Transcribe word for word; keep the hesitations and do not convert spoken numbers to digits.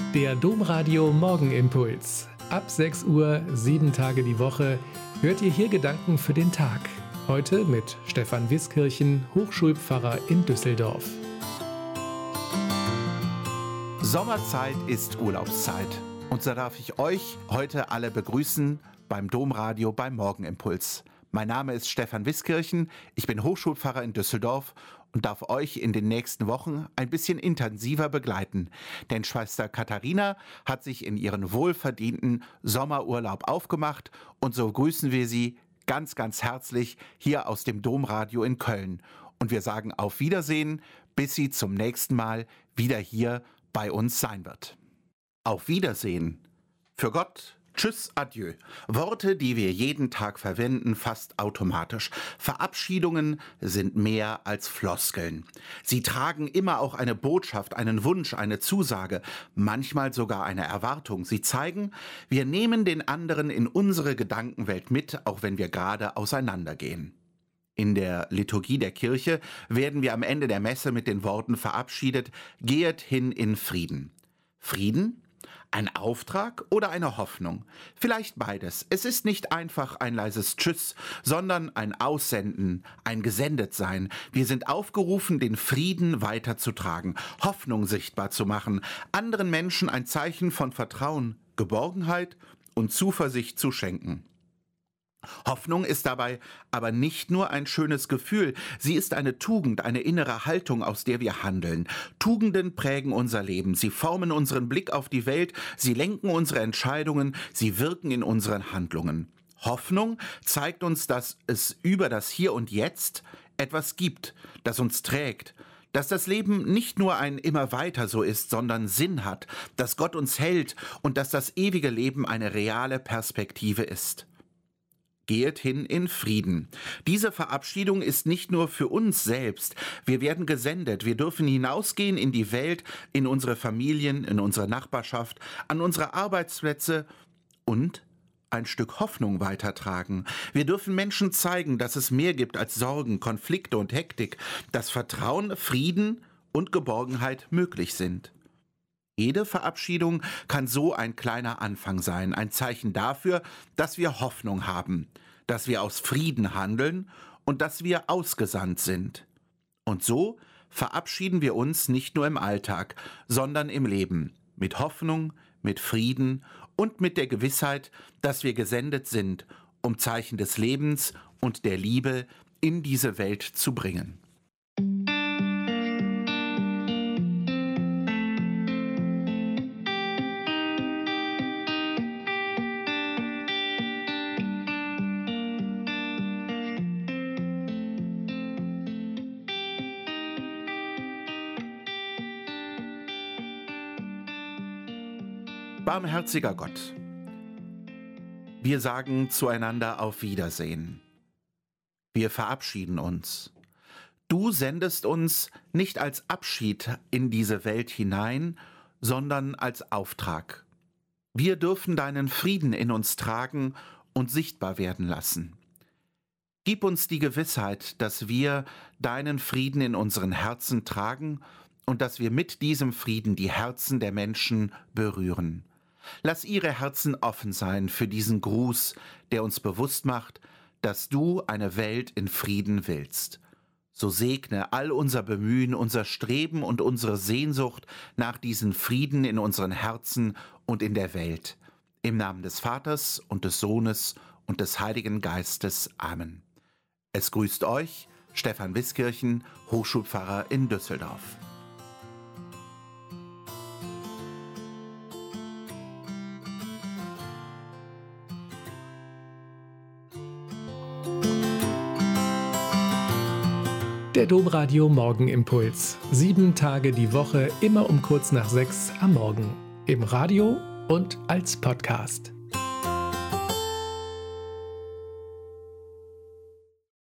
Der Domradio Morgenimpuls. Ab sechs Uhr, sieben Tage die Woche, hört ihr hier Gedanken für den Tag. Heute mit Stefan Wiskirchen, Hochschulpfarrer in Düsseldorf. Sommerzeit ist Urlaubszeit. Und so darf ich euch heute alle begrüßen beim Domradio beim Morgenimpuls. Mein Name ist Stefan Wiskirchen, ich bin Hochschulpfarrer in Düsseldorf und darf euch in den nächsten Wochen ein bisschen intensiver begleiten. Denn Schwester Katharina hat sich in ihren wohlverdienten Sommerurlaub aufgemacht und so grüßen wir sie ganz, ganz herzlich hier aus dem Domradio in Köln. Und wir sagen auf Wiedersehen, bis sie zum nächsten Mal wieder hier bei uns sein wird. Auf Wiedersehen. Für Gott. Tschüss, adieu. Worte, die wir jeden Tag verwenden, fast automatisch. Verabschiedungen sind mehr als Floskeln. Sie tragen immer auch eine Botschaft, einen Wunsch, eine Zusage, manchmal sogar eine Erwartung. Sie zeigen, wir nehmen den anderen in unsere Gedankenwelt mit, auch wenn wir gerade auseinandergehen. In der Liturgie der Kirche werden wir am Ende der Messe mit den Worten verabschiedet: Gehet hin in Frieden. Frieden? Ein Auftrag oder eine Hoffnung? Vielleicht beides. Es ist nicht einfach ein leises Tschüss, sondern ein Aussenden, ein Gesendetsein. Wir sind aufgerufen, den Frieden weiterzutragen, Hoffnung sichtbar zu machen, anderen Menschen ein Zeichen von Vertrauen, Geborgenheit und Zuversicht zu schenken. Hoffnung ist dabei aber nicht nur ein schönes Gefühl, sie ist eine Tugend, eine innere Haltung, aus der wir handeln. Tugenden prägen unser Leben, sie formen unseren Blick auf die Welt, sie lenken unsere Entscheidungen, sie wirken in unseren Handlungen. Hoffnung zeigt uns, dass es über das Hier und Jetzt etwas gibt, das uns trägt, dass das Leben nicht nur ein immer weiter so ist, sondern Sinn hat, dass Gott uns hält und dass das ewige Leben eine reale Perspektive ist. Gehet hin in Frieden. Diese Verabschiedung ist nicht nur für uns selbst. Wir werden gesendet. Wir dürfen hinausgehen in die Welt, in unsere Familien, in unsere Nachbarschaft, an unsere Arbeitsplätze und ein Stück Hoffnung weitertragen. Wir dürfen Menschen zeigen, dass es mehr gibt als Sorgen, Konflikte und Hektik, dass Vertrauen, Frieden und Geborgenheit möglich sind. Jede Verabschiedung kann so ein kleiner Anfang sein, ein Zeichen dafür, dass wir Hoffnung haben, dass wir aus Frieden handeln und dass wir ausgesandt sind. Und so verabschieden wir uns nicht nur im Alltag, sondern im Leben, mit Hoffnung, mit Frieden und mit der Gewissheit, dass wir gesendet sind, um Zeichen des Lebens und der Liebe in diese Welt zu bringen. Barmherziger Gott, wir sagen zueinander auf Wiedersehen. Wir verabschieden uns. Du sendest uns nicht als Abschied in diese Welt hinein, sondern als Auftrag. Wir dürfen deinen Frieden in uns tragen und sichtbar werden lassen. Gib uns die Gewissheit, dass wir deinen Frieden in unseren Herzen tragen und dass wir mit diesem Frieden die Herzen der Menschen berühren. Lass ihre Herzen offen sein für diesen Gruß, der uns bewusst macht, dass du eine Welt in Frieden willst. So segne all unser Bemühen, unser Streben und unsere Sehnsucht nach diesem Frieden in unseren Herzen und in der Welt. Im Namen des Vaters und des Sohnes und des Heiligen Geistes. Amen. Es grüßt euch Stefan Wiskirchen, Hochschulpfarrer in Düsseldorf. Der Domradio Morgenimpuls. Sieben Tage die Woche, immer um kurz nach sechs am Morgen. Im Radio und als Podcast.